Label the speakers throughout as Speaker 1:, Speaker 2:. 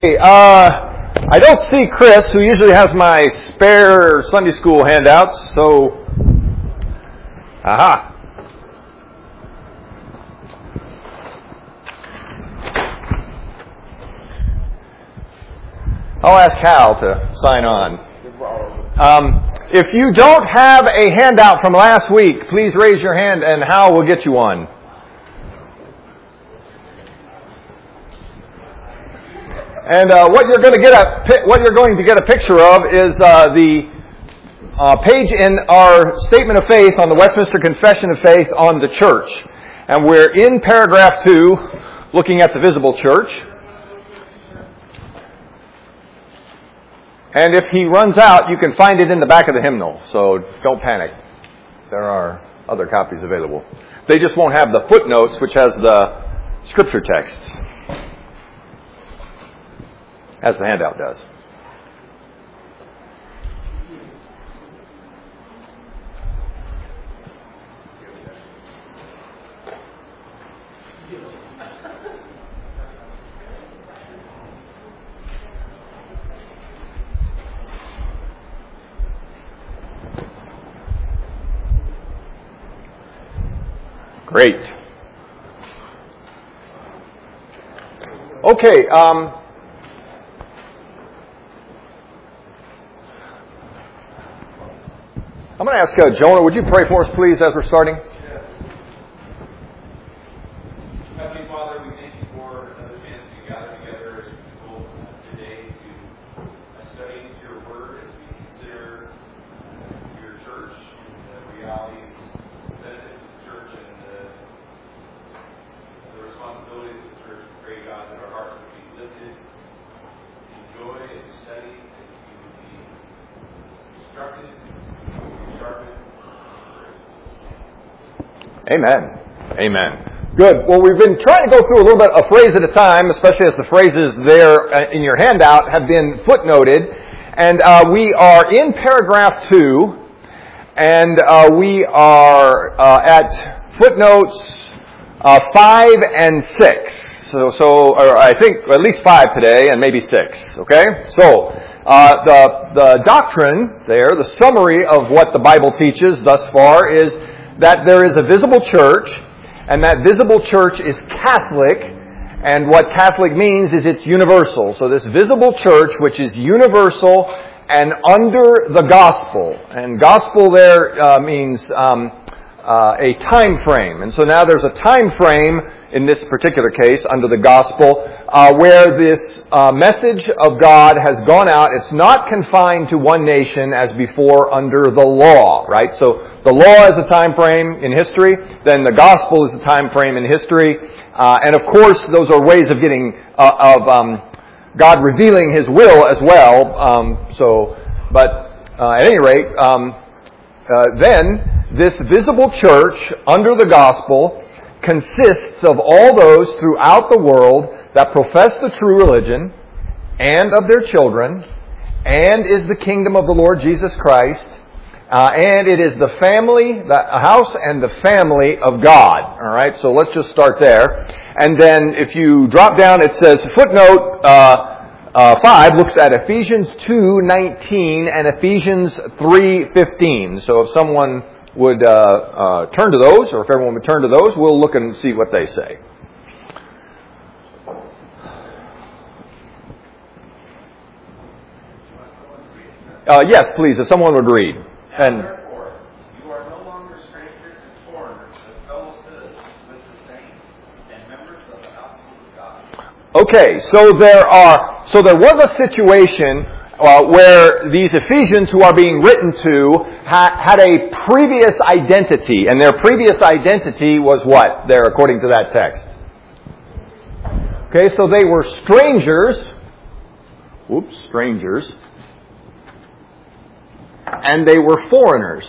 Speaker 1: Hey, I don't see Chris, who usually has my spare Sunday school handouts, so... Aha! I'll ask Hal to sign on. If you don't have a handout from last week, please raise your hand and Hal will get you one. And what you're going to get a picture of is the page in our Statement of Faith on the Westminster Confession of Faith on the Church. And we're in paragraph 2, looking at the visible church. And if he runs out, you can find it in the back of the hymnal, so don't panic. There are other copies available. They just won't have the footnotes, which has the scripture texts, as the handout does. Great. Okay, I'm going to ask Jonah, would you pray for us, please, as we're starting?
Speaker 2: Yes. Heavenly Father, we thank you for another chance to gather together as people today to study your word as we consider your church and the realities, the benefits of the church, and the responsibilities of the church. We pray, God, that our hearts would be lifted in joy as we study, that we would be instructed.
Speaker 1: Amen. Amen. Good. Well, we've been trying to go through a little bit, a phrase at a time, especially as the phrases there in your handout have been footnoted. And we are in paragraph 2, and we are at footnotes 5 and 6. So I think at least 5 today, and maybe 6. Okay? So, the doctrine there, the summary of what the Bible teaches thus far is that there is a visible church, and that visible church is Catholic, and what Catholic means is it's universal. So this visible church, which is universal and under the gospel, and gospel there means a time frame, and so now there's a time frame in this particular case under the gospel where this message of God has gone out. It's not confined to one nation as before under the law, right? So the law is a time frame in history, then the gospel is a time frame in history, and of course those are ways of getting God revealing His will as well. But at any rate, then this visible church under the gospel consists of all those throughout the world that profess the true religion and of their children, and is the kingdom of the Lord Jesus Christ, and it is the family, the house and the family of God. All right, so let's just start there. And then if you drop down, it says footnote 5 looks at Ephesians 2:19 and Ephesians 3:15. So if someone would turn to those, or if everyone would turn to those, we'll look and see what they say. Yes, please, if someone would read. And
Speaker 2: therefore, you are no longer strangers and foreigners, but fellow citizens with the saints and members of the household of God.
Speaker 1: Okay, so there was a situation where these Ephesians who are being written to had a previous identity, and their previous identity was what there according to that text? Okay, so they were strangers, and they were foreigners.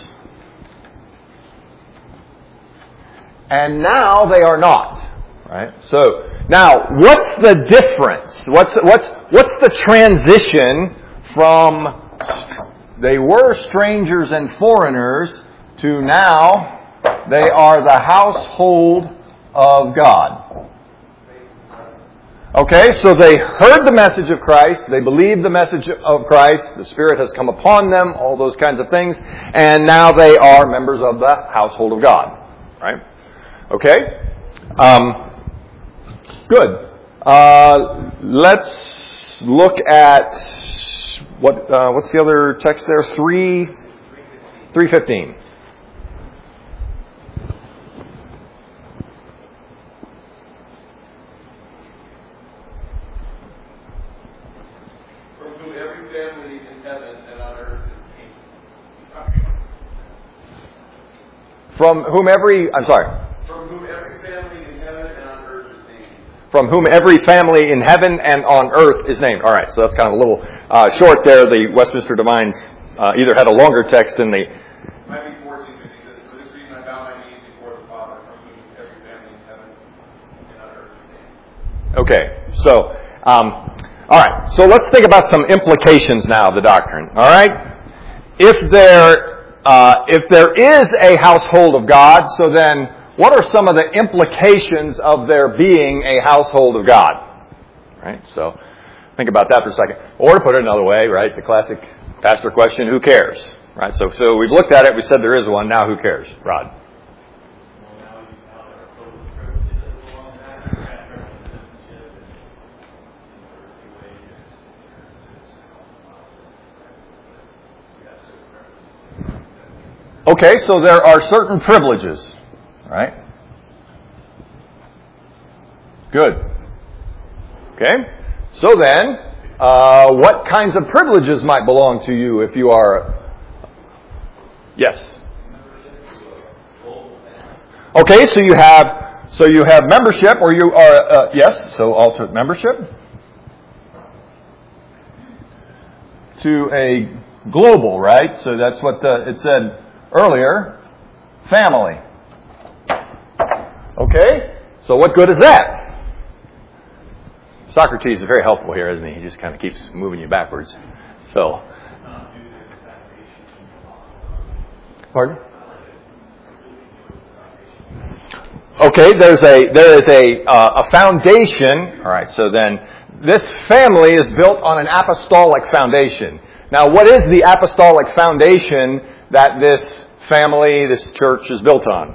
Speaker 1: And now they are not, right? So now, what's the difference? What's the transition from they were strangers and foreigners to now they are the household of God? Okay, so they heard the message of Christ, they believed the message of Christ, the Spirit has come upon them, all those kinds of things, and now they are members of the household of God. Right? Okay? Good. Let's look at what's the other text there? 3:15. From whom every family in heaven and on earth is named. From whom every family in heaven and on earth is named. All right, so that's kind of a little short there. The Westminster Divines either had a longer text than the...
Speaker 2: It might be 14, but he says, for this reason I bow my knees before the Father, from whom every family in heaven and on earth is named.
Speaker 1: Okay, so, all right, so let's think about some implications now of the doctrine. All right? If there is a household of God, so then what are some of the implications of there being a household of God? Right? So think about that for a second. Or to put it another way, right, the classic pastor question, who cares? Right? So we've looked at it, we said there is one, now who cares? Rod. Okay, so there are certain privileges, right? Good. Okay, so then, what kinds of privileges might belong to you if you are... Yes? Okay, so you have membership, or you are, yes, so alternate membership to a global, right? So that's what it said earlier, family. Okay? So what good is that? Socrates is very helpful here, isn't he? He just kind of keeps moving you backwards. So. Pardon? Okay, there is a foundation. All right, so then this family is built on an apostolic foundation. Now, what is the apostolic foundation that this family, this church is built on?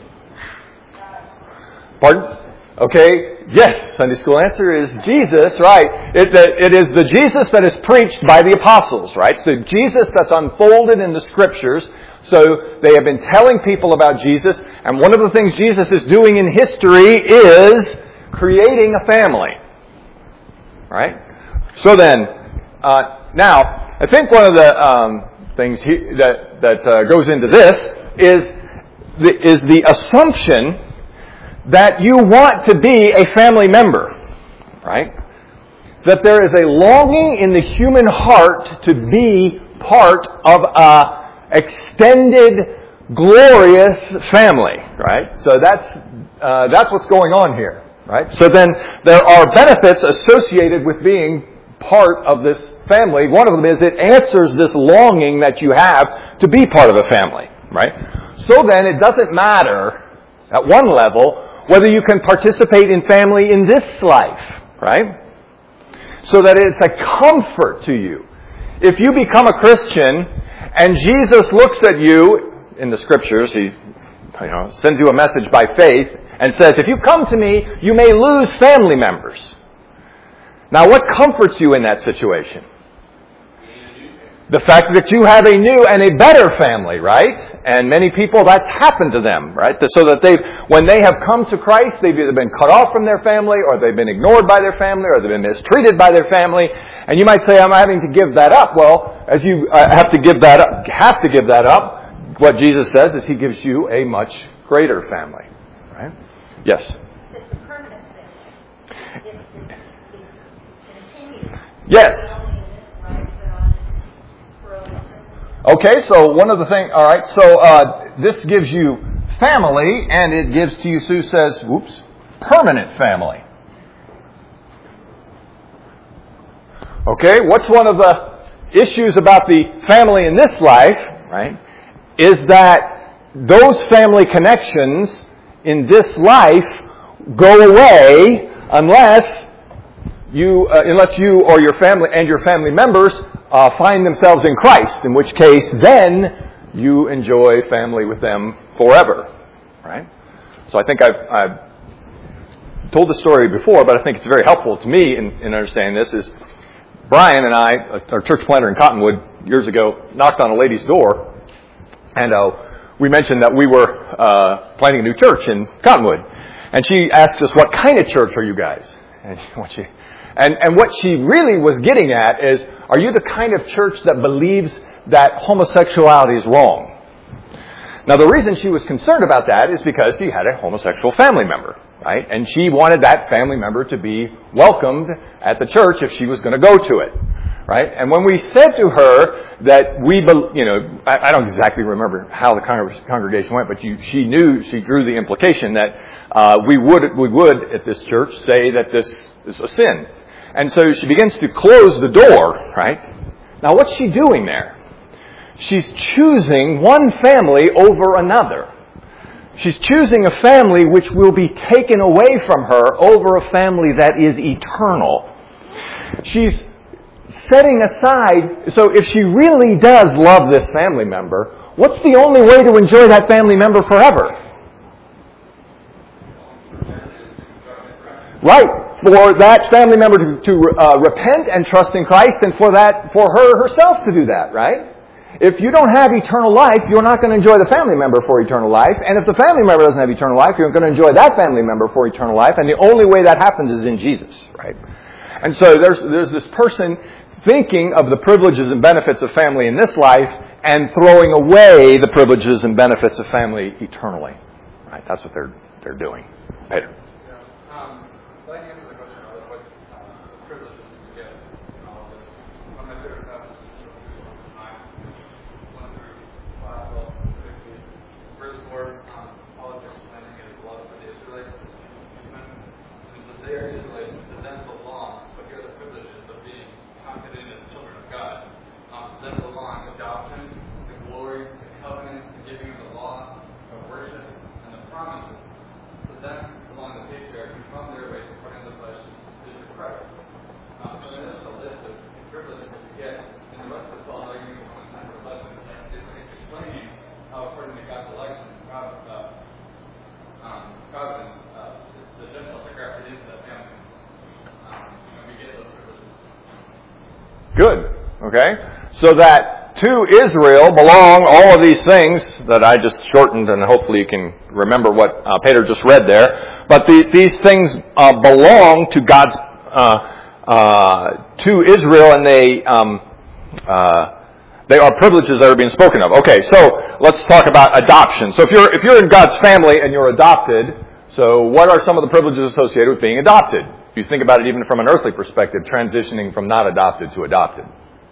Speaker 1: Pardon? Okay. Yes. Sunday school answer is Jesus, right. It is the Jesus that is preached by the apostles, right? So Jesus that's unfolded in the Scriptures. So they have been telling people about Jesus. And one of the things Jesus is doing in history is creating a family. Right? So then, now, I think one of the things that goes into this is the assumption that you want to be a family member, right? That there is a longing in the human heart to be part of a extended, glorious family, right? So that's what's going on here, right? So then there are benefits associated with being part of this family. One of them is it answers this longing that you have to be part of a family, right? So then it doesn't matter at one level whether you can participate in family in this life, right? So that it's a comfort to you. If you become a Christian and Jesus looks at you in the Scriptures, He sends you a message by faith and says, if you come to me, you may lose family members. Now, what comforts you in that situation? The fact that you have a new and a better family, right? And many people, that's happened to them, right? So that when they have come to Christ, they've either been cut off from their family, or they've been ignored by their family, or they've been mistreated by their family. And you might say, I'm having to give that up. Well, as you have to give that up, what Jesus says is He gives you a much greater family, right? Yes?
Speaker 3: It's a permanent thing. It continues.
Speaker 1: Yes. Okay, so one of the things, all right, so this gives you family, and it gives to you, Sue says, permanent family. Okay, what's one of the issues about the family in this life, right, is that those family connections in this life go away unless unless you or your family and your family members find themselves in Christ, in which case then you enjoy family with them forever, right? So I think I've told this story before, but I think it's very helpful to me in understanding this. Is Brian and I, our church planter in Cottonwood years ago, knocked on a lady's door, and we mentioned that we were planting a new church in Cottonwood, and she asked us, "What kind of church are you guys?" And what she really was getting at is, are you the kind of church that believes that homosexuality is wrong? Now, the reason she was concerned about that is because she had a homosexual family member, right? And she wanted that family member to be welcomed at the church if she was going to go to it, right? And when we said to her that I don't exactly remember how the congregation went, but she drew the implication that we would at this church say that this is a sin. And so she begins to close the door, right? Now, what's she doing there? She's choosing one family over another. She's choosing a family which will be taken away from her over a family that is eternal. She's setting aside, so if she really does love this family member, what's the only way to enjoy that family member forever? Right. For that family member to repent and trust in Christ, and for her herself to do that, right? If you don't have eternal life, you're not going to enjoy the family member for eternal life. And if the family member doesn't have eternal life, you're going to enjoy that family member for eternal life. And the only way that happens is in Jesus, right? And so there's this person thinking of the privileges and benefits of family in this life and throwing away the privileges and benefits of family eternally. Right? That's what they're doing. Peter. Good. Okay? So that to Israel belong all of these things that I just shortened, and hopefully you can remember what Peter just read there. But these things belong to God's, to Israel, and they are privileges that are being spoken of. Okay, so let's talk about adoption. So if you're in God's family and you're adopted, so what are some of the privileges associated with being adopted? If you think about it even from an earthly perspective, transitioning from not adopted to adopted.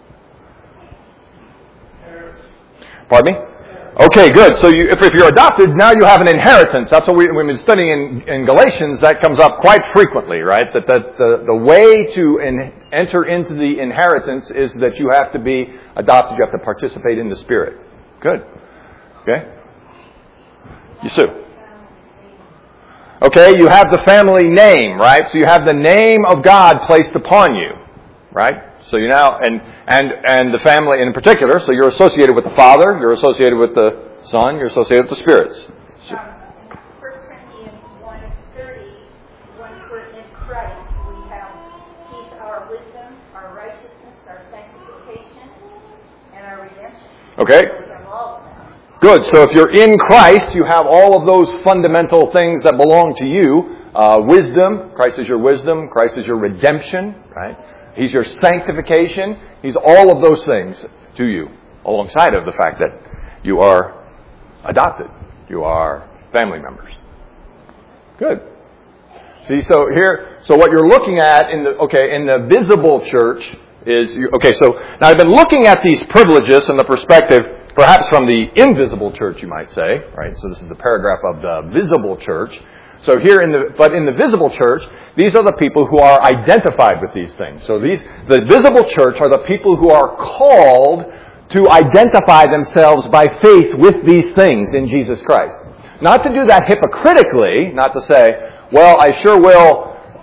Speaker 1: Pardon me? Okay, good. So if you're adopted, now you have an inheritance. That's what we've been studying in Galatians. That comes up quite frequently, right? That the way to enter into the inheritance is that you have to be adopted. You have to participate in the Spirit. Good. Okay? Yusuf. Okay, you have the family name, right? So you have the name of God placed upon you, right? So you now, and the family in particular, so you're associated with the Father, you're associated with the Son, you're associated with the spirits.
Speaker 3: In 1 Corinthians 1:30, once we're in Christ, we have He's our wisdom, our righteousness, our sanctification, and our redemption.
Speaker 1: Okay.
Speaker 3: We have all of them.
Speaker 1: Good. So if you're in Christ, you have all of those fundamental things that belong to you. Wisdom. Christ is your wisdom. Christ is your redemption. Right? He's your sanctification. He's all of those things to you, alongside of the fact that you are adopted. You are family members. Good. See, so what you're looking at in the visible church is, so now I've been looking at these privileges from the perspective, perhaps from the invisible church, you might say, right? So this is a paragraph of the visible church. So here in the visible church, these are the people who are identified with these things. So the visible church are the people who are called to identify themselves by faith with these things in Jesus Christ. Not to do that hypocritically, not to say, well, I sure will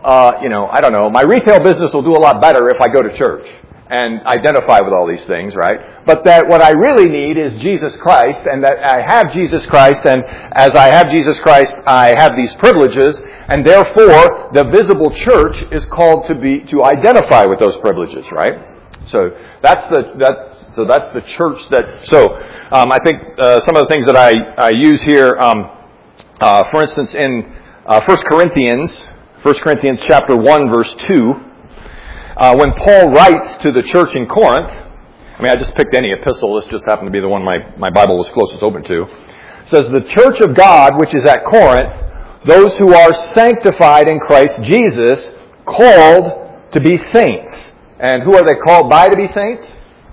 Speaker 1: I don't know, my retail business will do a lot better if I go to church and identify with all these things, right? But that what I really need is Jesus Christ, and that I have Jesus Christ, and as I have Jesus Christ, I have these privileges, and therefore the visible church is called to identify with those privileges, right? So that's the church that. So I think some of the things that I use here, for instance, in 1 Corinthians chapter 1, verse 2. When Paul writes to the church in Corinth, I just picked any epistle. This just happened to be the one my Bible was closest open to. It says, the church of God, which is at Corinth, those who are sanctified in Christ Jesus, called to be saints. And who are they called by to be saints?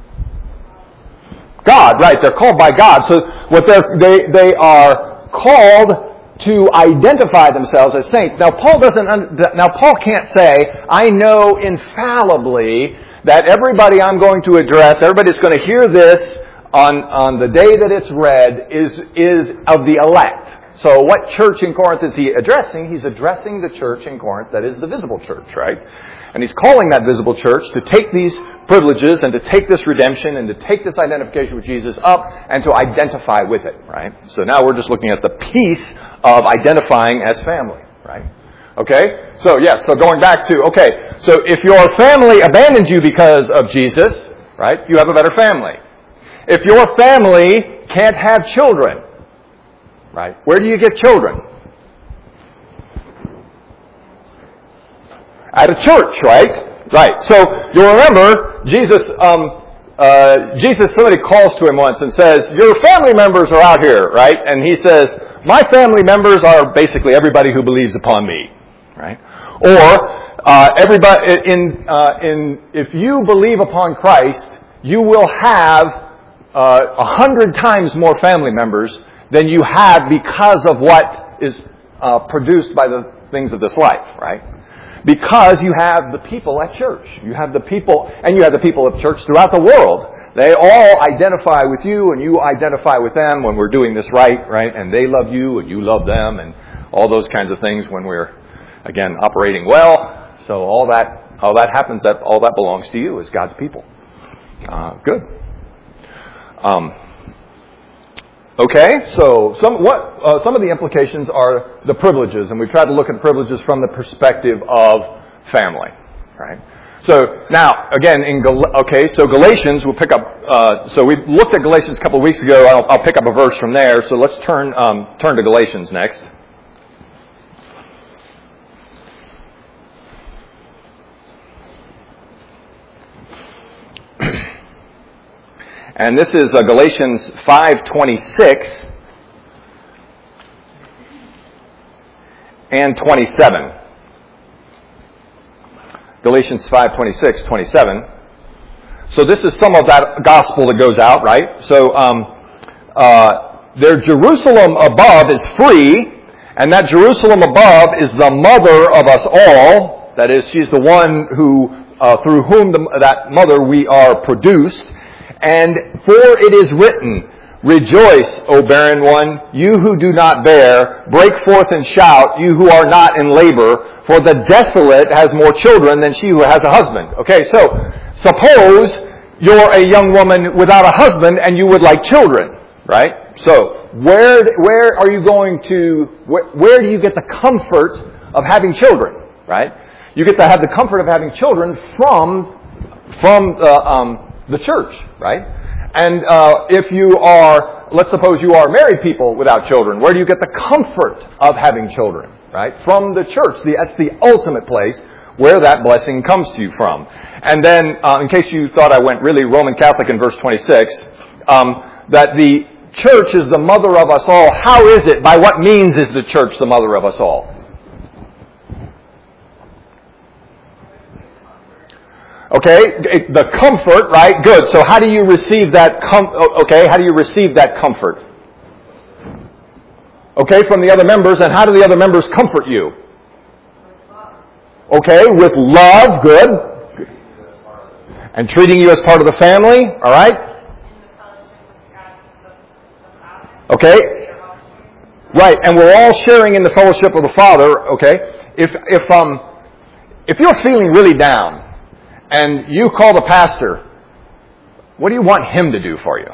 Speaker 1: God, right. They're called by God. So what they are called to identify themselves as saints. Now Paul can't say, I know infallibly that everybody I'm going to address, everybody's going to hear this on the day that it's read is of the elect. So what church in Corinth is he addressing? He's addressing the church in Corinth that is the visible church, right? And he's calling that visible church to take these privileges and to take this redemption and to take this identification with Jesus up and to identify with it, right? So now we're just looking at the piece of identifying as family, right? Okay? So yes, so going back to, so if your family abandons you because of Jesus, right, you have a better family. If your family can't have children, right, where do you get children? At a church, right? Right. So you'll remember Jesus. Somebody calls to him once and says, "Your family members are out here, right?" And he says, "My family members are basically everybody who believes upon me, right?" Or everybody if you believe upon Christ, you will have 100 times more family members than you have because of what is produced by the things of this life, right? Because you have the people at church. You have the people, and you have the people of church throughout the world. They all identify with you, and you identify with them when we're doing this right? And they love you, and you love them, and all those kinds of things when we're, again, operating well. So all that happens, all that belongs to you as God's people. Good. Okay, so some of the implications are the privileges, and we've tried to look at privileges from the perspective of family, right? So now, again, so Galatians, we'll pick up. So we looked at Galatians a couple of weeks ago. I'll pick up a verse from there. So let's turn to Galatians next. And this is Galatians 5:26 and 27. Galatians 5:26, 27. So this is some of that gospel that goes out, right? So their Jerusalem above is free, and that Jerusalem above is the mother of us all. That is, she's the one who through whom that mother we are produced. And for it is written, "Rejoice, O barren one, you who do not bear. Break forth and shout, you who are not in labor. For the desolate has more children than she who has a husband." Okay, so suppose you're a young woman without a husband and you would like children, right? So where are you going to? Where do you get the comfort of having children, right? You get to have the comfort of having children from the church, right? And if you are, let's suppose you are married people without children, where do you get the comfort of having children, right? From the church. That's the ultimate place where that blessing comes to you from. And then, in case you thought I went really Roman Catholic in verse 26, that the church is the mother of us all. How is it? By what means is the church the mother of us all? Okay, the comfort, right? Good. So how do you receive that how do you receive that comfort? Okay, from the other members, and how do the other members comfort you? Okay, with love, good. And treating you as part of the family, all right? Okay. Right, and we're all sharing in the fellowship of the Father, okay? if you're feeling really down and you call the pastor, what do you want him to do for you?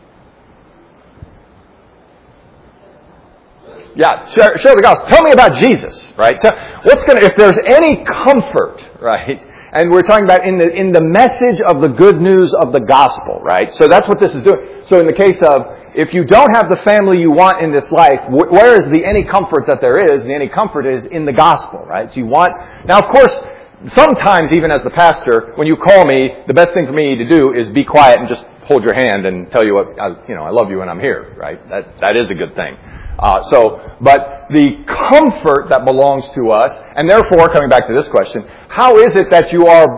Speaker 1: Yeah, share the gospel. Tell me about Jesus, right? If there's any comfort, right? And we're talking about in the message of the good news of the gospel, right? So that's what this is doing. So in the case of, if you don't have the family you want in this life, where is the any comfort that there is? The any comfort is in the gospel, right? So you want, now of course, sometimes even as the pastor, when you call me, the best thing for me to do is be quiet and just hold your hand and tell you what, I love you and I'm here, right? That is a good thing. But the comfort that belongs to us, and therefore, coming back to this question, how is it that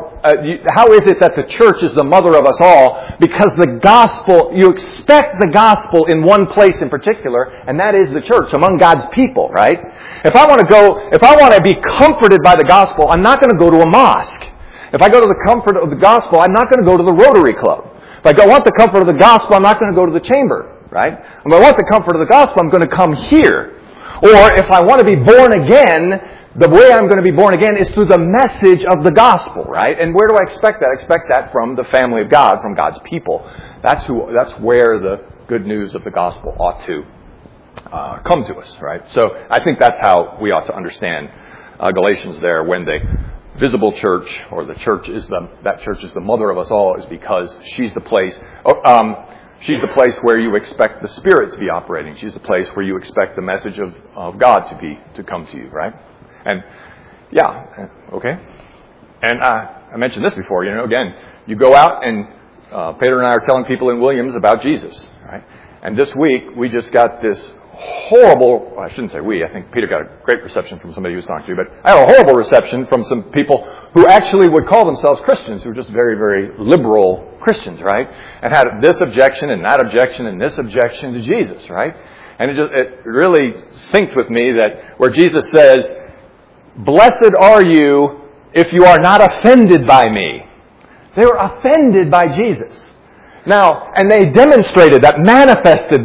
Speaker 1: the church is the mother of us all? Because the gospel, you expect the gospel in one place in particular, and that is the church, among God's people, right? If I want to be comforted by the gospel, I'm not going to go to a mosque. If I go to the comfort of the gospel, I'm not going to go to the Rotary Club. If I want the comfort of the gospel, I'm not going to go to the chamber. Right? If I want the comfort of the gospel, I'm going to come here. Or if I want to be born again, the way I'm going to be born again is through the message of the gospel, right? And where do I expect that? I expect that from the family of God, from God's people. That's where the good news of the gospel ought to come to us, right? So I think that's how we ought to understand Galatians there, when the visible church, or the church is that church is the mother of us all, is because she's the place. She's the place where you expect the Spirit to be operating. She's the place where you expect the message of God to come to you, right? And yeah, okay. And I mentioned this before. Again, you go out and Peter and I are telling people in Williams about Jesus, right? And this week we just got this horrible. I shouldn't say we. I think Peter got a great reception from somebody he was talking to, but I had a horrible reception from some people who actually would call themselves Christians, who were just very, very liberal Christians, right? And had this objection and that objection and this objection to Jesus, right? And it really synced with me that where Jesus says, "Blessed are you if you are not offended by me." They were offended by Jesus. Now, and they demonstrated that manifested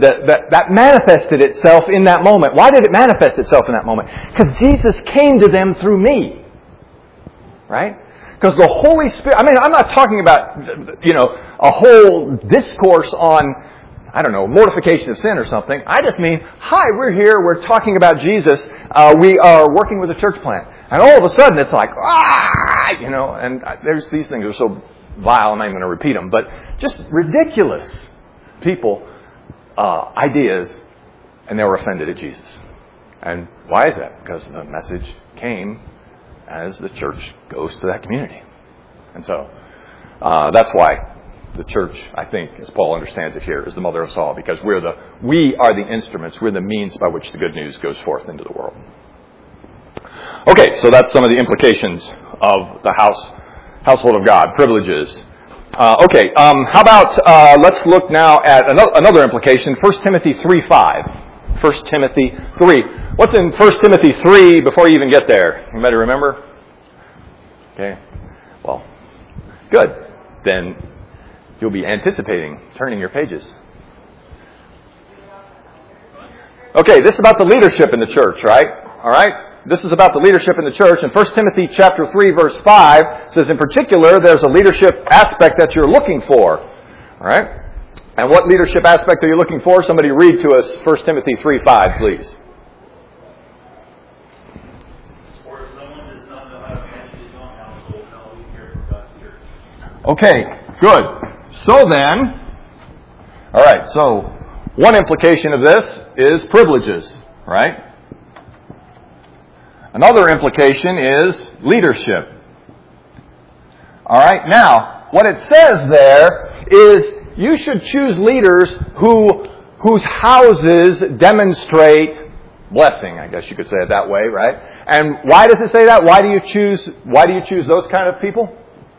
Speaker 1: itself in that moment. Why did it manifest itself in that moment? Because Jesus came to them through me. Right? Because the Holy Spirit, I'm not talking about, a whole discourse on, mortification of sin or something. I just mean, hi, we're here, we're talking about Jesus, we are working with a church plant. And all of a sudden it's like, and there's these things that are so vile, I'm not even going to repeat them, but just ridiculous people, ideas, and they were offended at Jesus. And why is that? Because the message came as the church goes to that community. And so that's why the church, I think, as Paul understands it here, is the mother of us all, because we are the instruments, we're the means by which the good news goes forth into the world. Okay, so that's some of the implications of the household of God, privileges. How about, let's look now at another implication, 1 Timothy 3:5. 1 Timothy 3. What's in 1 Timothy 3 before you even get there? Anybody remember? Okay. Well, good. Then you'll be anticipating turning your pages. Okay, this is about the leadership in the church, right? All right? This is about the leadership in the church. And 1 Timothy chapter 3, verse 5 says, in particular, there's a leadership aspect that you're looking for. All right? And what leadership aspect are you looking for? Somebody read to us 1 Timothy 3:5, please.
Speaker 2: For if someone does not know how to manage his own household, how will he care for God's church?
Speaker 1: Okay, good. So then, all right, so one implication of this is privileges, right? Another implication is leadership. All right, now, what it says there is you should choose leaders whose houses demonstrate blessing, I guess you could say it that way, right? And why does it say that? Why do you choose those kind of people?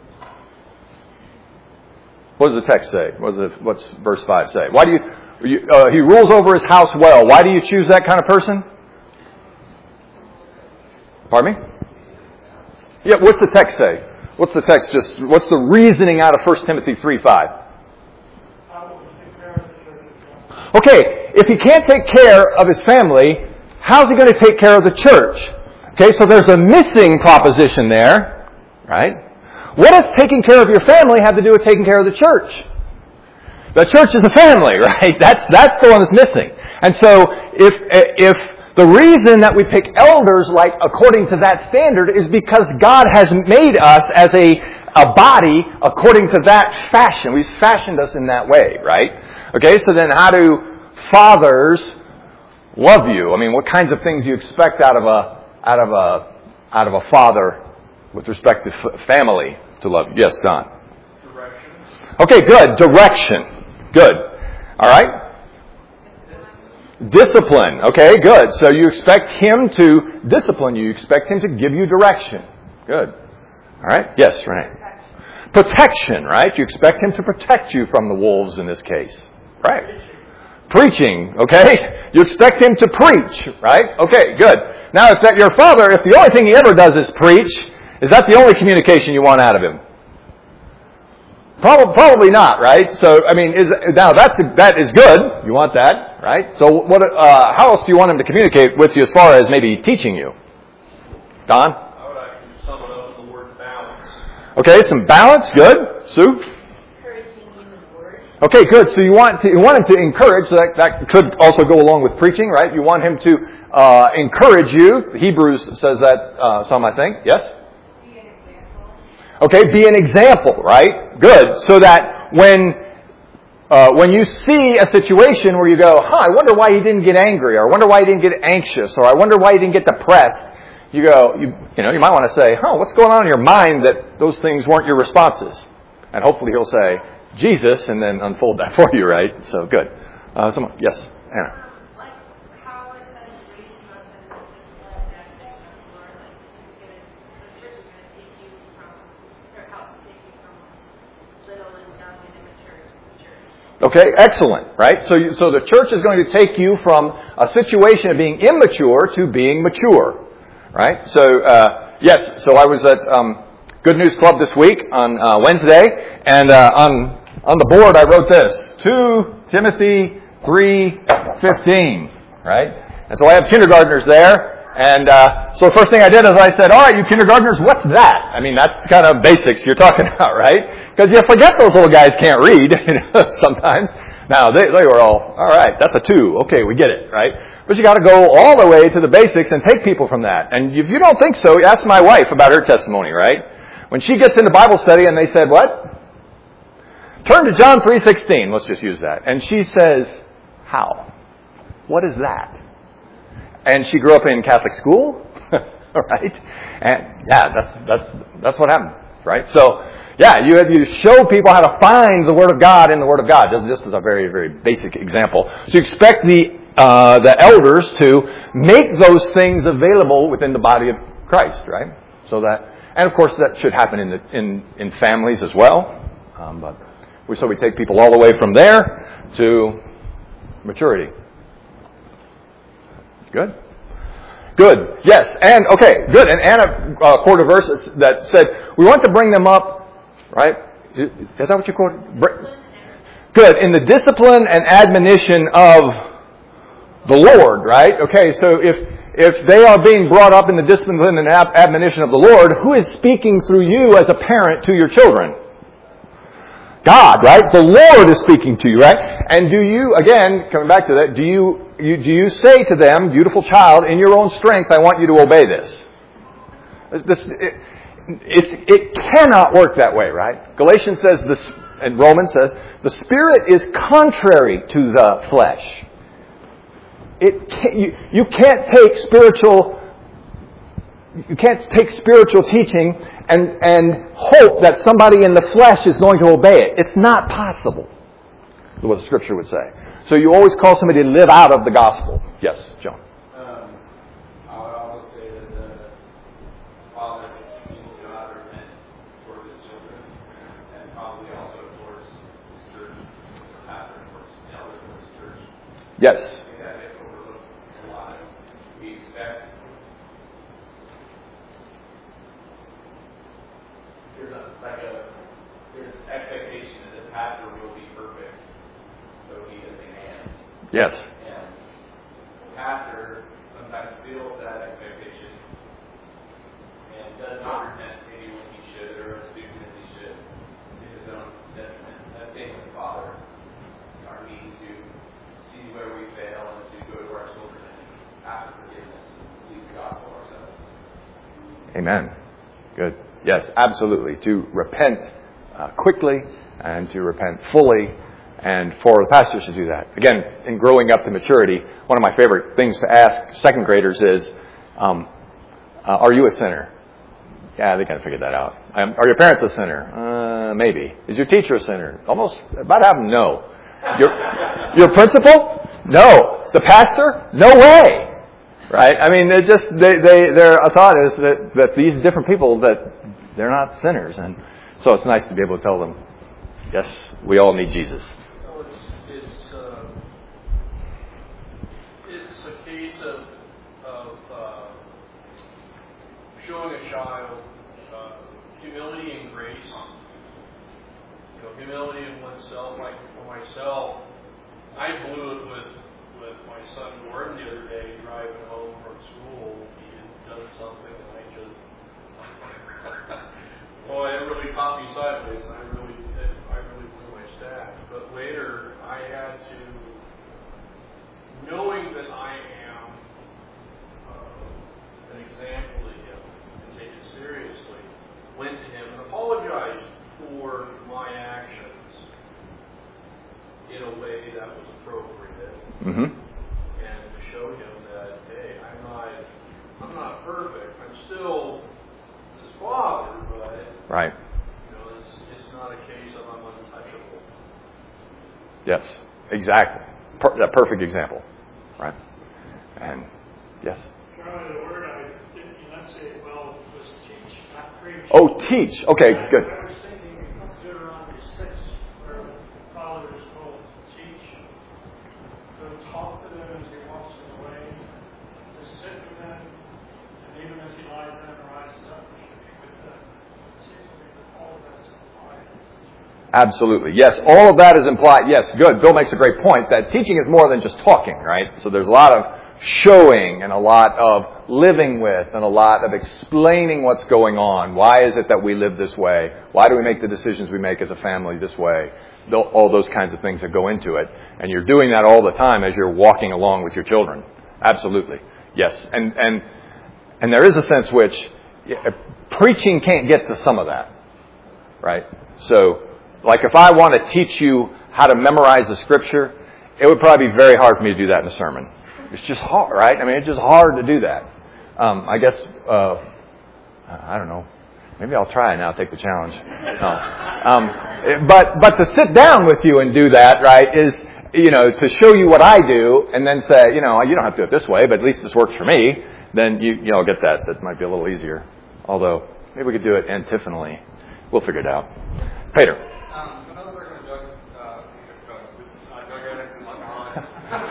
Speaker 1: What does the text say? What's verse 5 say? Why do he rules over his house well. Why do you choose that kind of person? Pardon me? Yeah, what's the text say? What's the text what's the reasoning out of 1 Timothy 3:5? Okay, if he can't take care of his family, how's he going to take care of the church? Okay, so there's a missing proposition there, right? What does taking care of your family have to do with taking care of the church? The church is the family, right? That's the one that's missing. And so if the reason that we pick elders like according to that standard is because God has made us as a body according to that fashion. He's fashioned us in that way, right? Okay, so then how do fathers love you? I mean, what kinds of things do you expect out of a father with respect to family to love you? Yes, Don.
Speaker 2: Direction.
Speaker 1: Okay, good. Direction. Good. All right. Discipline. Okay, good. So you expect him to discipline you. You expect him to give you direction. Good. All right. Yes, Renee. Protection, right? You expect him to protect you from the wolves in this case. Right. Preaching, okay? You expect him to preach, right? Okay, good. Now, if that your father, if the only thing he ever does is preach, is that the only communication you want out of him? Probably not, right? So, I mean, that is good. You want that, right? So, how else do you want him to communicate with you as far as maybe teaching you? Don?
Speaker 2: I would actually sum it up in the word balance.
Speaker 1: Okay, some balance. Good. Sue? Okay, good. So you want him to encourage. So that could also go along with preaching, right? You want him to encourage you. Hebrews says that some, I think. Yes.
Speaker 3: Be an example.
Speaker 1: Okay, be an example, right? Good. So that when you see a situation where you go, I wonder why he didn't get angry, or I wonder why he didn't get anxious, or I wonder why he didn't get depressed. You go, you might want to say, what's going on in your mind that those things weren't your responses? And hopefully he'll say, Jesus, and then unfold that for you, right? So good. Someone, yes, Anna.
Speaker 4: Like how it says raising up and that thing of the Lord, like the church is going to take you from, or help take you from little and young and immature to mature.
Speaker 1: Okay, excellent, right? So the church is going to take you from a situation of being immature to being mature, right? So yes, so I was at Good News Club this week on Wednesday, and on the board I wrote this: 2 Timothy 3:15, right? And so I have kindergartners there, and so the first thing I did is I said, "All right, you kindergartners, what's that?" I mean, that's kind of basics you're talking about, right? Because you forget those little guys can't read sometimes. Now they were all right. That's a 2. Okay, we get it, right? But you got to go all the way to the basics and take people from that. And if you don't think so, ask my wife about her testimony, right? When she gets into Bible study and they said, what? Turn to John 3:16. Let's just use that. And she says, how? What is that? And she grew up in Catholic school, right? And that's what happened, right? So, yeah, you show people how to find the Word of God in the Word of God. Just as a very, very basic example. So you expect the elders to make those things available within the body of Christ, right? So that, and of course that should happen in families as well. So we take people all the way from there to maturity. Good? Good. Yes. And, okay, good. And Anna quoted a verse that said, we want to bring them up, right? Is that what you quoted? Good. In the discipline and admonition of the Lord, right? Okay, so if they are being brought up in the discipline and admonition of the Lord, who is speaking through you as a parent to your children? God, right? The Lord is speaking to you, right? And do you, again, coming back to that, do you say to them, beautiful child, in your own strength, I want you to obey this? It cannot work that way, right? Galatians says this, and Romans says, the Spirit is contrary to the flesh. You can't take spiritual teaching and hope that somebody in the flesh is going to obey it. It's not possible, is what the Scripture would say. So you always call somebody to live out of the gospel. Yes, John.
Speaker 2: I would also say that the father needs to honor men toward his children, and probably also towards his church, the pastor towards the elder towards his church.
Speaker 1: Yes.
Speaker 2: I think that gets overlooked a lot. We expect there's an expectation that the pastor will be perfect, though he is a man.
Speaker 1: Yes.
Speaker 2: And the pastor sometimes feels that expectation ask for forgiveness, we God for ourselves.
Speaker 1: Amen. Good. Yes, absolutely. To repent quickly and to repent fully, and for the pastors to do that. Again, in growing up to maturity, one of my favorite things to ask second graders is, are you a sinner? Yeah, they kind of figured that out. Are your parents a sinner? Maybe. Is your teacher a sinner? Almost about half of them, no. Your principal? No. The pastor? No way. Right? I mean, their thought is that these different people, that they're not sinners, and so it's nice to be able to tell them, yes, we all need Jesus.
Speaker 5: It's a case of showing a child humility and grace. Humility in oneself. Like for myself, I blew it with my son Gordon the other day driving home from school. He had done something, and I just, it really caught me sideways, and I really blew my stack. But later, I had to, knowing that I am an example to him and take it seriously, went to him and apologized for my actions in a way that was appropriate, and to show him that, hey, I'm not perfect. I'm still his father, but
Speaker 1: right.
Speaker 5: It's not a case of I'm untouchable.
Speaker 1: Yes, exactly. That perfect example, right? And yes.
Speaker 6: Charlie, the word I didn't enunciate well was teach, not preach.
Speaker 1: Oh, teach. Okay, good.
Speaker 6: I was thinking Deuteronomy 6, where the father is told to teach, to talk to them as he walks in the way, to sit with them, and even as he lies down and rises up, he should be with them. It seems to me that all of that's implied.
Speaker 1: Absolutely. Yes, all of that is implied. Yes, good. Bill makes a great point that teaching is more than just talking, right? So there's a lot of showing and a lot of living with and a lot of explaining what's going on. Why is it that we live this way? Why do we make the decisions we make as a family this way? All those kinds of things that go into it. And you're doing that all the time as you're walking along with your children. Absolutely. Yes. And there is a sense which preaching can't get to some of that. Right? So, like if I want to teach you how to memorize the scripture, it would probably be very hard for me to do that in a sermon. It's just hard, right? I mean, it's just hard to do that. I guess, I don't know. Maybe I'll try and I'll take the challenge. No. But to sit down with you and do that, right, is, to show you what I do and then say, you don't have to do it this way, but at least this works for me, then you'll get that. That might be a little easier. Although, maybe we could do it antiphonally. We'll figure it out. Peter.
Speaker 2: When I was working with drug addicts and alcoholics,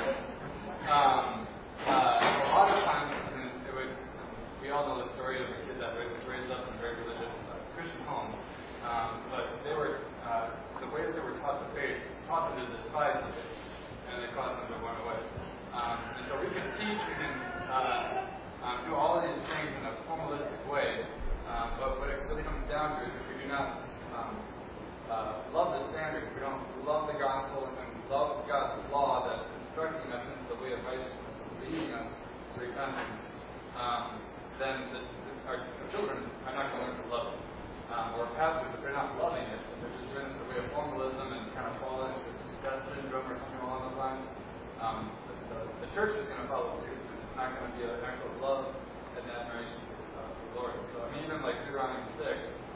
Speaker 2: a lot of times, we all know the story of a kid that was raised up in a very religious Christian home, but they were, the way that they were taught the faith, taught them to despise the faith, and they caused them to run away. And so we can teach, we can do all of these things in a formalistic way, but what it really comes down to is if we do not love the standard, if we don't love the gospel and love God's law that's instructing us into the way of righteousness and leading us to repentance, then our children are not going to learn to love it. Or pastors, if they're not loving it, if they're just doing this in the way of formalism and kind of fall into a success syndrome or something along those lines, the church is going to follow suit. It's not going to be an actual love and admiration for the Lord. So, I mean, even like Deuteronomy 6,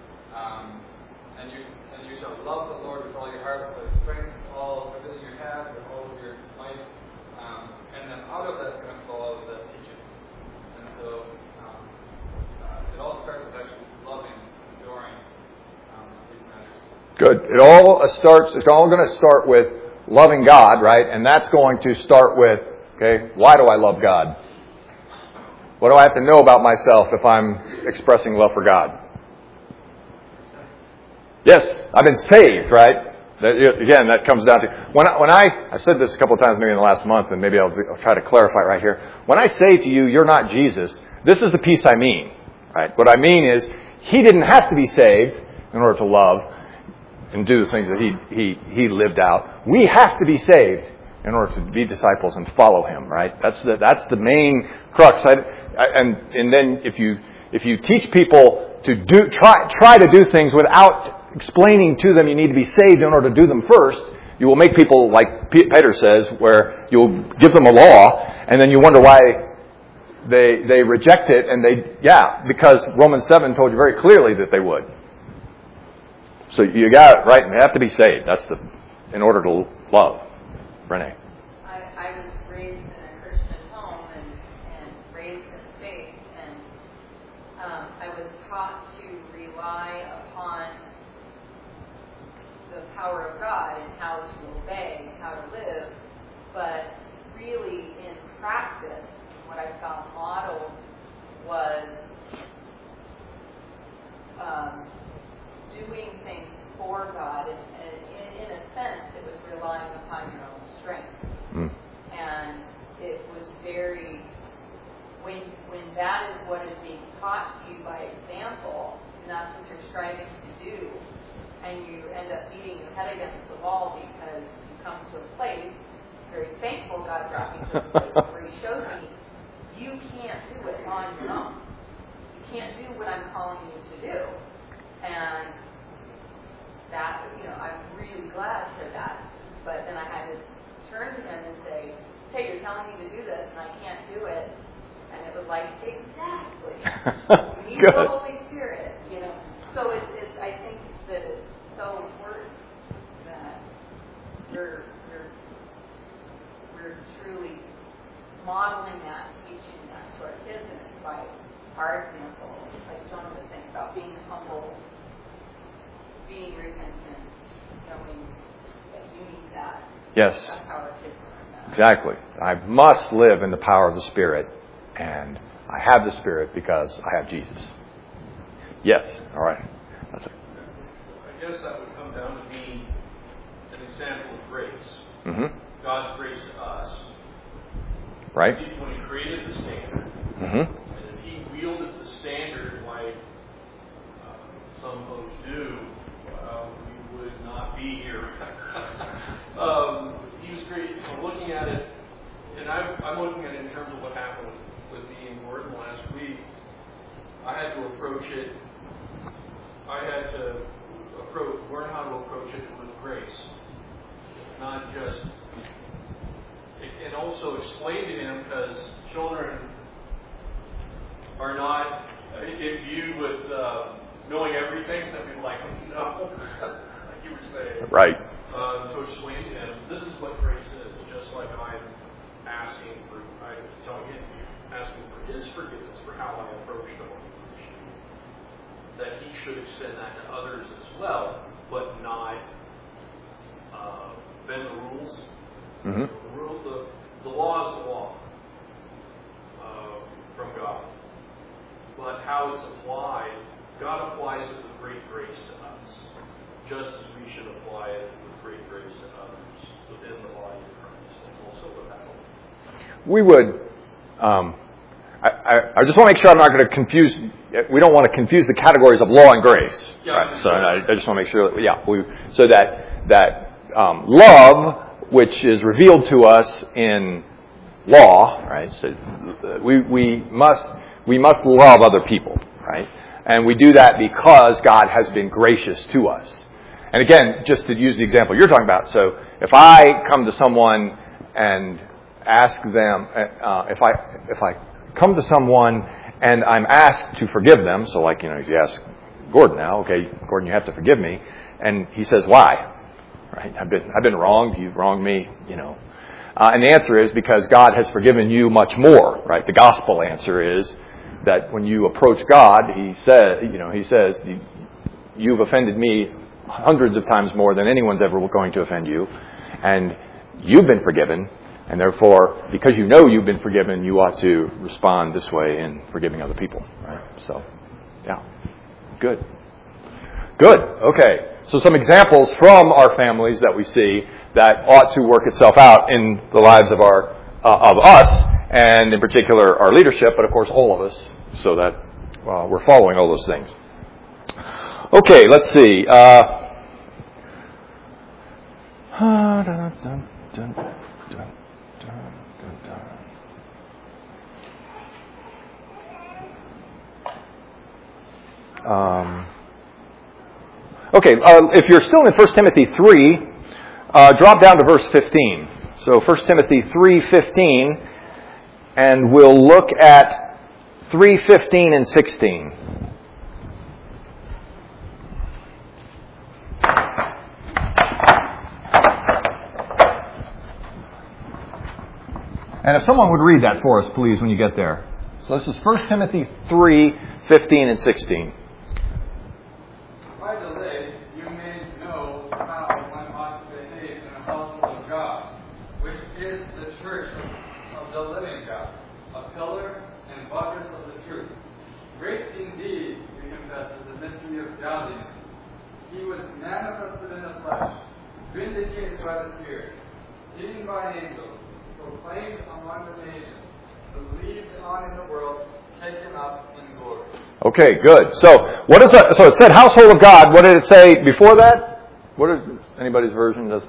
Speaker 2: and you shall love the Lord with all your heart, with all your strength, with all everything you have, with all of your might. And then out of that's going to follow the teaching. And so it all starts with actually loving, adoring these matters.
Speaker 1: Good. It's all going to start with loving God, right? And that's going to start with, okay, why do I love God? What do I have to know about myself if I'm expressing love for God? Yes, I've been saved, right? Again, that comes down to when I said this a couple of times maybe in the last month, and maybe I'll try to clarify it right here. When I say to you, you're not Jesus, this is the piece I mean, right? What I mean is, he didn't have to be saved in order to love and do the things that he lived out. We have to be saved in order to be disciples and follow Him, right? That's the main crux. And then if you teach people to try to do things without explaining to them you need to be saved in order to do them first, you will make people, like Peter says, where you'll give them a law, and then you wonder why they reject it, and because Romans 7 told you very clearly that they would. So you got it right, and they have to be saved. In order to love. Renee.
Speaker 7: I was raised in a Christian home and raised in faith, and I was taught to rely upon the power of God and how to obey, how to live, but really in practice, what I found modeled was doing things for God, and in a sense, it was relying upon your own strength. Mm. And it was very, when that is what is being taught to you by example, and that's what you're striving to do, and you end up beating your head against the wall because you come to a place, very thankful God brought me to a place where He showed me, you can't do it on your own. You can't do what I'm calling you to do. And that, I'm really glad for that. But then I had to turn to Him and say, hey, you're telling me to do this and I can't do it. And it was like, exactly. We need the Holy Spirit, So it's I think that it's so important that we're truly modeling that, teaching that to our kids, and it's by our example, like Jonah was saying about being humble, being repentant, knowing that you need that.
Speaker 1: Yes.
Speaker 7: That's how our kids learn that.
Speaker 1: Exactly. I must live in the power of the Spirit, and I have the Spirit because I have Jesus. Yes. All right. That's it.
Speaker 5: I guess that would come down to being an example of grace.
Speaker 1: Mm-hmm.
Speaker 5: God's grace to us.
Speaker 1: Right.
Speaker 5: When He created the standard,
Speaker 1: mm-hmm.
Speaker 5: and if He wielded the standard like some folks do, we would not be here. He was great. I'm looking at it, and I'm looking at it in terms of what happened with me in Gordon last week. I had to approach it. I had to learn how to approach it with grace, not just. And also explain to him, because children are not imbued with knowing everything. That people like, no, like you were saying.
Speaker 1: Right.
Speaker 5: To explain to him, this is what grace is. Just like I'm asking for His forgiveness for how I approached him. That He should extend that to others as well, but not bend the rules.
Speaker 1: Mm-hmm.
Speaker 5: The law is the law from God. But how it's applied, God applies it with great grace to us, just as we should apply it with great grace to others within the body of Christ, and also without.
Speaker 1: We would. I just want to make sure I'm not going to confuse. We don't want to confuse the categories of law and grace.
Speaker 5: Yeah,
Speaker 1: right? So I just want to make sure that that love, which is revealed to us in law, right? So we must love other people, right? And we do that because God has been gracious to us. And again, just to use the example you're talking about, so if I come to someone and ask them, if I come to someone and I'm asked to forgive them, so like, if you ask Gordon now, okay, Gordon, you have to forgive me, and he says, why? Right? I've been wronged. You've wronged me. And the answer is because God has forgiven you much more. Right? The gospel answer is that when you approach God, He says, you've offended me hundreds of times more than anyone's ever going to offend you, and you've been forgiven, and therefore, because you know you've been forgiven, you ought to respond this way in forgiving other people. Right? So, yeah, good. Okay. So some examples from our families that we see that ought to work itself out in the lives of us, and in particular our leadership, but of course all of us, so that we're following all those things. Okay, let's see. Okay, if you're still in 1 Timothy 3, drop down to verse 15. So 1 Timothy 3:15, and we'll look at 3:15 and 16. And if someone would read that for us, please, when you get there. So this is 1 Timothy 3:15 and 16.
Speaker 2: By the way, you may know how one ought to behave in the household of God, which is the church of the living God, a pillar and buttress of the truth. Great indeed, we confess, is the mystery of godliness. He was manifested in the flesh, vindicated by the Spirit, seen by angels, proclaimed among the nations, believed on in the world, taken up in glory.
Speaker 1: Okay, good. So what is that? So it said household of God. What did it say before that? What is anybody's version does?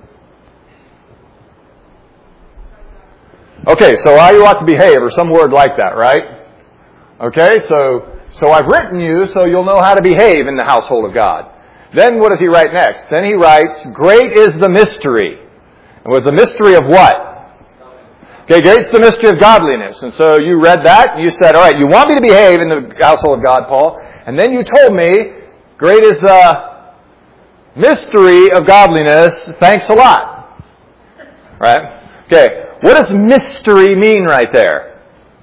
Speaker 1: Okay, so how you ought to behave, or some word like that, right? Okay, so I've written you so you'll know how to behave in the household of God. Then what does he write next? Then he writes, great is the mystery. And was the mystery of what? Okay, great is the mystery of godliness. And so you read that, and you said, all right, you want me to behave in the household of God, Paul. And then you told me, great is the mystery of godliness. Thanks a lot. Right? Okay, what does mystery mean right there?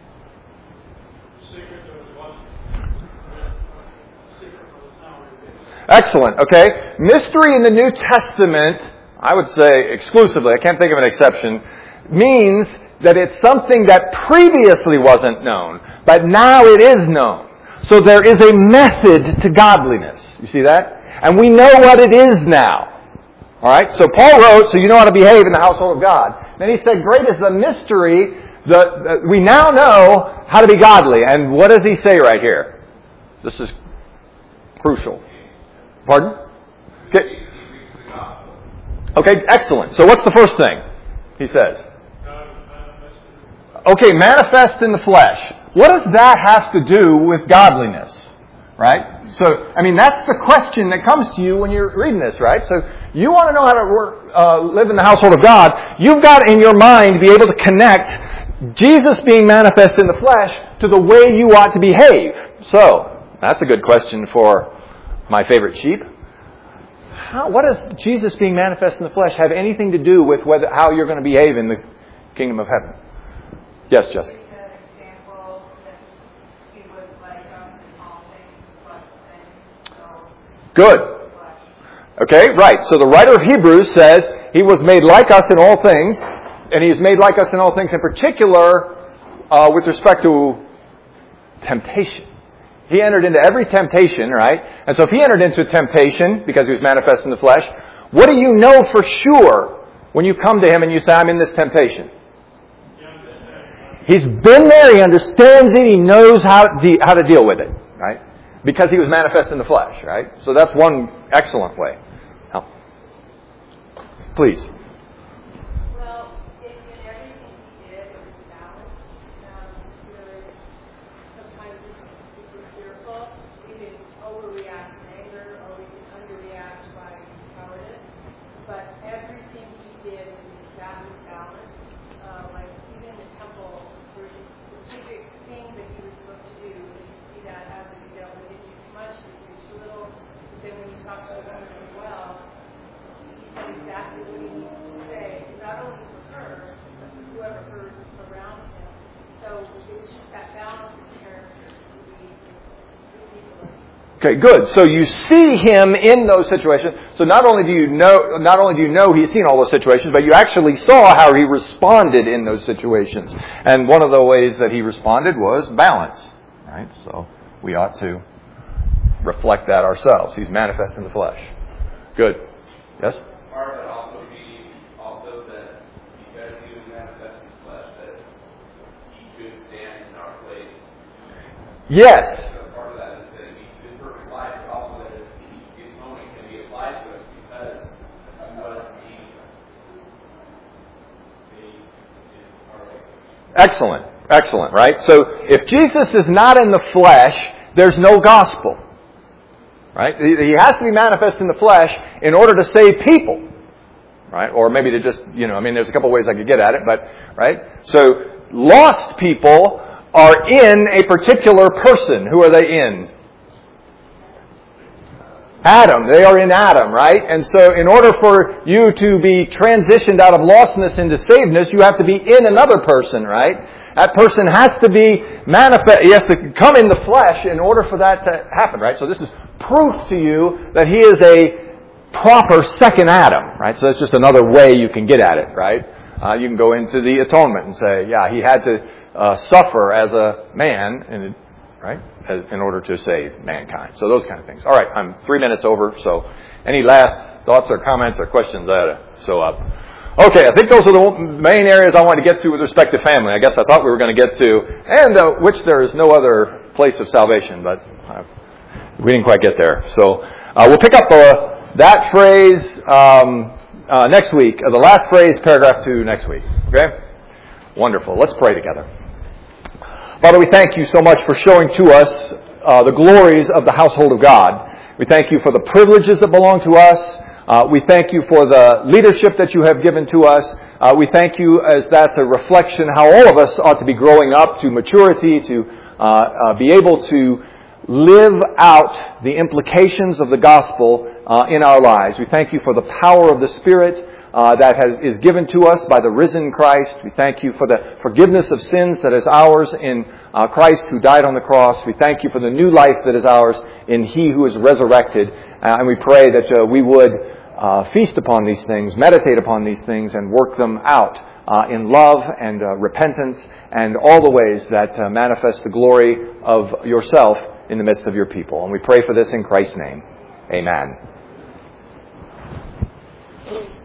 Speaker 1: Excellent. Okay. Mystery in the New Testament, I would say exclusively, I can't think of an exception, means that it's something that previously wasn't known, but now it is known. So there is a method to godliness. You see that? And we know what it is now. Alright? So Paul wrote, so you know how to behave in the household of God. Then he said, great is the mystery, we now know how to be godly. And what does he say right here? This is crucial. Pardon? Okay, excellent. So what's the first thing he says? Okay, manifest in the flesh. What does that have to do with godliness? Right? So, I mean, that's the question that comes to you when you're reading this, right? So, you want to know how to live in the household of God. You've got in your mind to be able to connect Jesus being manifest in the flesh to the way you ought to behave. So, that's a good question for my favorite sheep. What does Jesus being manifest in the flesh have anything to do with how you're going to behave in the kingdom of heaven? Yes, Jessica. Good. Okay, right. So the writer of Hebrews says he was made like us in all things, and he is made like us in all things in particular with respect to temptation. He entered into every temptation, right? And so if he entered into temptation because he was manifest in the flesh, what do you know for sure when you come to him and you say, I'm in this temptation? He's been there, he understands it, he knows how to deal with it, right? Because he was manifest in the flesh, right? So that's one excellent way. Now, please.
Speaker 4: Well, in everything he did, it was balanced. Sometimes we were fearful. We didn't overreact in anger, or we didn't underreact by cowardice. But everything he did was exactly balanced. Like even in the temple, there's specific things that he was supposed to do. And you see that as a deal. He didn't do too much, he didn't do too little. But then when you talk to the woman as well, he said exactly what he needed to say, not only for her, but for whoever heard around him. So it's just that balance of character to be ridiculous.
Speaker 1: Okay, good. So you see him in those situations. So not only do you know he's seen all those situations, but you actually saw how he responded in those situations. And one of the ways that he responded was balance. Right? So we ought to reflect that ourselves. He's manifest in the flesh. Good. Yes?
Speaker 2: Part of it also be also that because he was manifest in the flesh, that he could stand in our place.
Speaker 1: Yes.
Speaker 2: So part of that is that he did perfect life, but also that his atonement can be applied to us because of what the
Speaker 1: Excellent. Excellent, right? So if Jesus is not in the flesh, there's no gospel. Right? He has to be manifest in the flesh in order to save people. Right? Or maybe to just, there's a couple ways I could get at it, but, right? So lost people are in a particular person. Who are they in? Adam. They are in Adam, right? And so in order for you to be transitioned out of lostness into savedness, you have to be in another person, right? That person has to be manifest. He has to come in the flesh in order for that to happen, right? So this is proof to you that he is a proper second Adam, right? So that's just another way you can get at it, right? You can go into the atonement and say, yeah, he had to suffer as a man, right? In order to save mankind. So those kind of things. All right, I'm 3 minutes over, so any last thoughts or comments or questions? Okay, I think those are the main areas I wanted to get to with respect to family. I guess I thought we were going to get to, and which there is no other place of salvation, but we didn't quite get there. So we'll pick up that phrase next week, the last phrase, paragraph 2 next week. Okay? Wonderful. Let's pray together. Father, we thank you so much for showing to us the glories of the household of God. We thank you for the privileges that belong to us. We thank you for the leadership that you have given to us. We thank you as that's a reflection how all of us ought to be growing up to maturity, to be able to live out the implications of the gospel in our lives. We thank you for the power of the Spirit that is given to us by the risen Christ. We thank you for the forgiveness of sins that is ours in Christ who died on the cross. We thank you for the new life that is ours in He who is resurrected. And we pray that we would feast upon these things, meditate upon these things, and work them out in love and repentance and all the ways that manifest the glory of yourself in the midst of your people. And we pray for this in Christ's name. Amen.